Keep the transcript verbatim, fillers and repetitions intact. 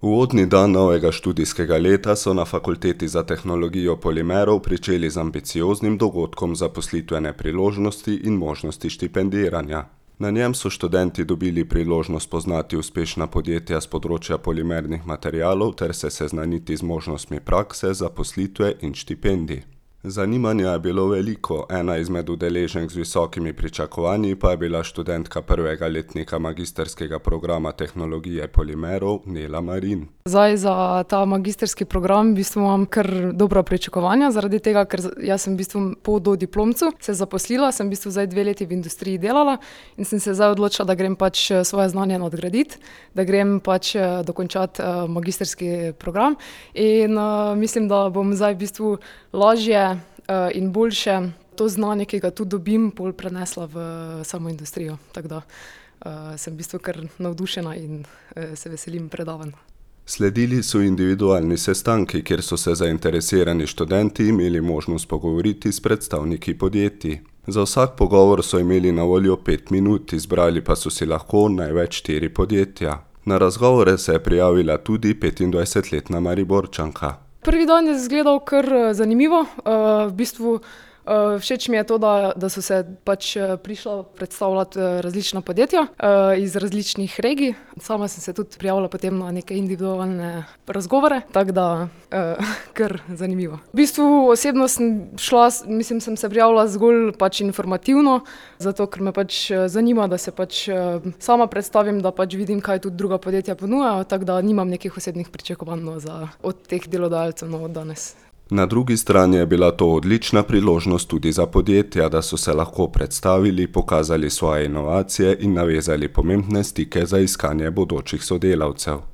Uvodni dan novega študijskega leta so na Fakulteti za tehnologijo polimerov pričeli z ambicioznim dogodkom Zaposlitvene priložnosti in možnosti štipendiranja. Na njem so študenti dobili priložnost spoznati uspešna podjetja s področja polimernih materialov ter se seznaniti z možnostmi prakse, zaposlitve in štipendij. Zanimanja je bilo veliko, ena izmed udeleženk z visokimi pričakovanji pa je bila študentka prvega letnika magistrskega programa tehnologije polimerov Nela Marin. Zdaj za ta magistrski program v bistvu imam kar dobra pričakovanja, zaradi tega, ker jaz sem v bistvu po dodiplomcu se zaposlila, sem v bistvu zdaj dve leti v industriji delala in sem se zdaj odločila, da grem pač svoje znanje nadgraditi, da grem pač dokončati magistrski program in uh, mislim, da bom zdaj v bistvu lažje in boljše to znanje, ki ga tu dobim, pol prenesla v samo industrijo. Tako da uh, sem v bistvu kar navdušena in uh, se veselim predavanj. Sledili so individualni sestanki, kjer so se zainteresirani študenti imeli možnost pogovoriti s predstavniki podjetij. Za vsak pogovor so imeli na voljo pet minut, izbrali pa so si lahko največ štiri podjetja. Na razgovore se je prijavila tudi petindvajsetletna Mariborčanka. Prvi dan je izgledal kar zanimivo, uh, v bistvu uh, všeč mi je to, da, da so se pač prišla predstavljati različna podjetja uh, iz različnih regij. Sama sem se tudi prijavila potem na neke individualne razgovore, tako da uh, kar zanimivo. V bistvu osebno sem šla, mislim, sem se prijavila zgolj pač informativno, zato ker me pač zanima, da se pač uh, sama predstavim, da pač vidim, kaj tudi druga podjetja ponujajo, tako da nimam nekih osebnih pričakovanj no, za, od teh delodajalcev no, od danes. Na drugi strani je bila to odlična priložnost tudi za podjetja, da so se lahko predstavili, pokazali svoje inovacije in navezali pomembne stike za iskanje bodočih sodelavcev.